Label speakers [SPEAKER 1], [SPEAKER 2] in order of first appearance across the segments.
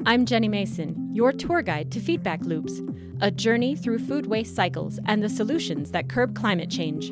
[SPEAKER 1] I'm Jenny Mason, your tour guide to Feedback Loops, a journey through food waste cycles and the solutions that curb climate change.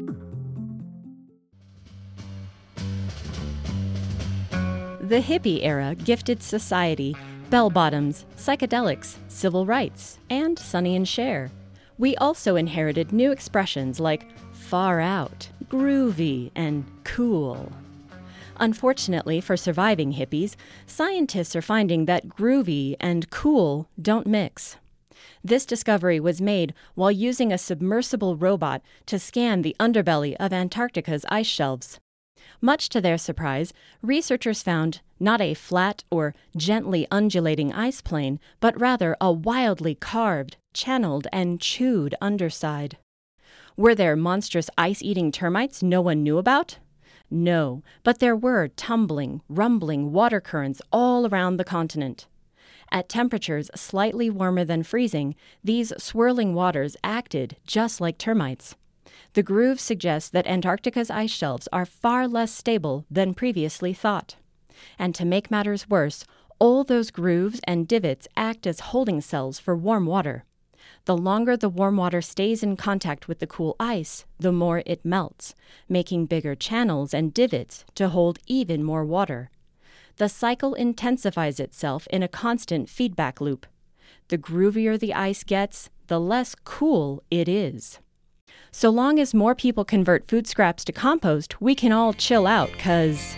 [SPEAKER 1] The hippie era gifted society bell-bottoms, psychedelics, civil rights, and Sonny and Cher. We also inherited new expressions like far out, groovy, and cool. Unfortunately for surviving hippies, scientists are finding that groovy and cool don't mix. This discovery was made while using a submersible robot to scan the underbelly of Antarctica's ice shelves. Much to their surprise, researchers found not a flat or gently undulating ice plain, but rather a wildly carved, channeled, and chewed underside. Were there monstrous ice-eating termites no one knew about? No, but there were tumbling, rumbling water currents all around the continent. At temperatures slightly warmer than freezing, these swirling waters acted just like termites. The grooves suggest that Antarctica's ice shelves are far less stable than previously thought. And to make matters worse, all those grooves and divots act as holding cells for warm water. The longer the warm water stays in contact with the cool ice, the more it melts, making bigger channels and divots to hold even more water. The cycle intensifies itself in a constant feedback loop. The groovier the ice gets, the less cool it is. So long as more people convert food scraps to compost, we can all chill out, 'cause...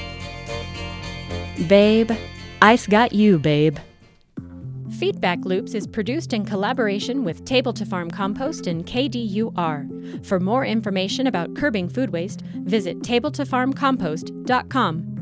[SPEAKER 1] Babe, ice got you, babe. Feedback Loops is produced in collaboration with Table to Farm Compost and KDUR. For more information about curbing food waste, visit tabletofarmcompost.com.